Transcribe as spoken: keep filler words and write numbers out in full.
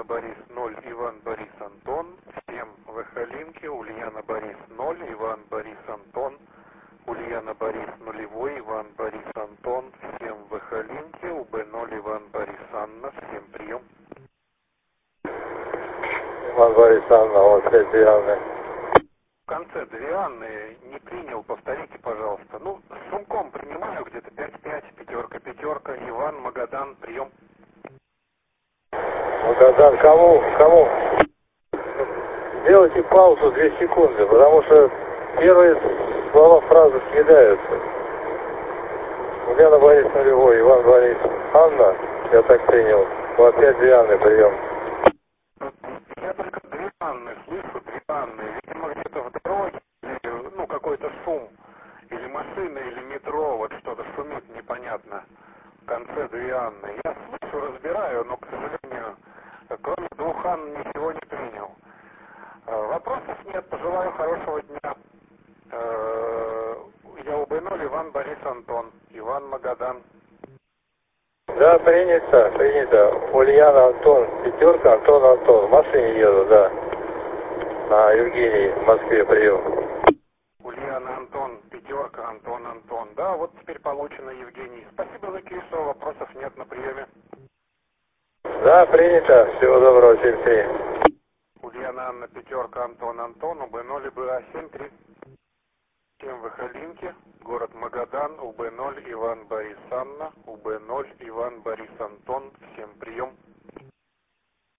Борис ноль, Иван Борис Антон. Всем в Эхолинке. Ульяна Борис ноль, Иван Борис Антон. Ульяна Борис нулевой, Иван Борис Антон. Всем в Эхолинке. У Б ноль, Иван Борис Анна. Всем прием. Иван Борис Анна, вот пять две Анны. В конце две Анны не принял, повторите, пожалуйста. Ну, с сумком принимаю где-то пять пять, пятерка, пятерка. Иван, Магадан, прием. Магадан, кому? Кому? Сделайте паузу две секунды, потому что первые слова фразы съедаются. Ульяна Борис нулевой, Иван Борис Анна, я так принял. Вот пять две Анны, прием. Я только две Анны слышу, две Анны. Видимо, где-то в дороге, или, ну, какой-то шум. Или машина, или метро, вот что-то шумит непонятно. В конце две Анны. Я слышу, разбираю, но, к сожалению, кроме двух Анн ничего не принял. Вопросов нет, пожелаю хорошего дня. Я У Б ноль, Иван Борис Антон. Иван, Магадан. Да, принято, принято. Ульяна Антон, пятерка, Антон Антон. В машине еду, да. На Евгений, в Москве, прием. Ульяна Антон, пятерка, Антон Антон. Да, вот теперь получено, Евгений. Спасибо за Киесо, вопросов нет на приеме. Да, принято. Всего доброго, семь три. Ульяна Анна, пятерка, Антон Антон, У Б ноль, Б А семь три. Всем в Эхолинке, город Магадан, У Б ноль, Иван Борис Анна, У Б ноль, Иван Борис Антон. Всем прием.